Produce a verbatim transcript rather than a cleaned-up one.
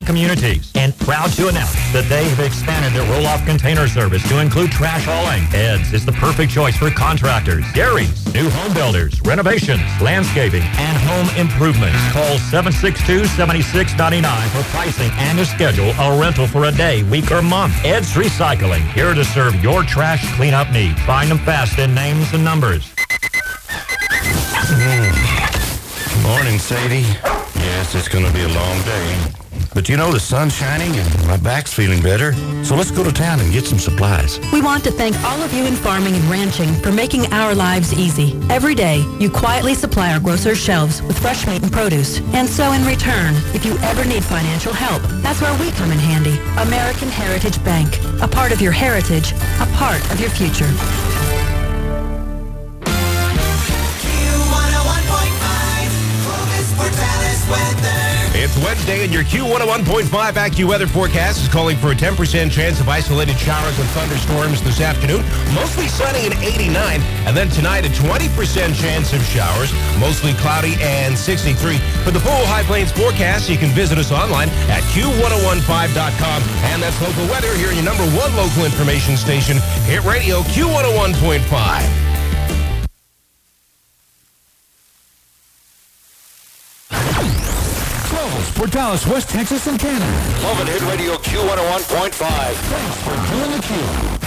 communities, and proud to announce that they have expanded their roll-off container service to include trash hauling. Ed's is the perfect choice for contractors, dairies, new home builders, renovations, landscaping, and home improvements. Call seven six two, seven six nine nine for pricing and to schedule a rental for a day, week, or month. Ed's Recycling, here to serve your trash cleanup needs. Find them fast in names and numbers. Mm. Morning, Sadie. Yes, it's going to be a long day. But you know, the sun's shining and my back's feeling better. So let's go to town and get some supplies. We want to thank all of you in farming and ranching for making our lives easy. Every day, you quietly supply our grocers' shelves with fresh meat and produce. And so in return, if you ever need financial help, that's where we come in handy. American Heritage Bank. A part of your heritage, a part of your future. It's Wednesday, and your Q one oh one point five AccuWeather forecast is calling for a ten percent chance of isolated showers and thunderstorms this afternoon. Mostly sunny and eighty-nine. And then tonight, a twenty percent chance of showers, mostly cloudy and sixty-three. For the full High Plains forecast, you can visit us online at Q one oh one five dot com. And that's local weather here in your number one local information station, Hit Radio Q one oh one point five. For Dallas, West Texas, and Canada. Love and Hit Radio Q one oh one point five. Thanks for doing the Q.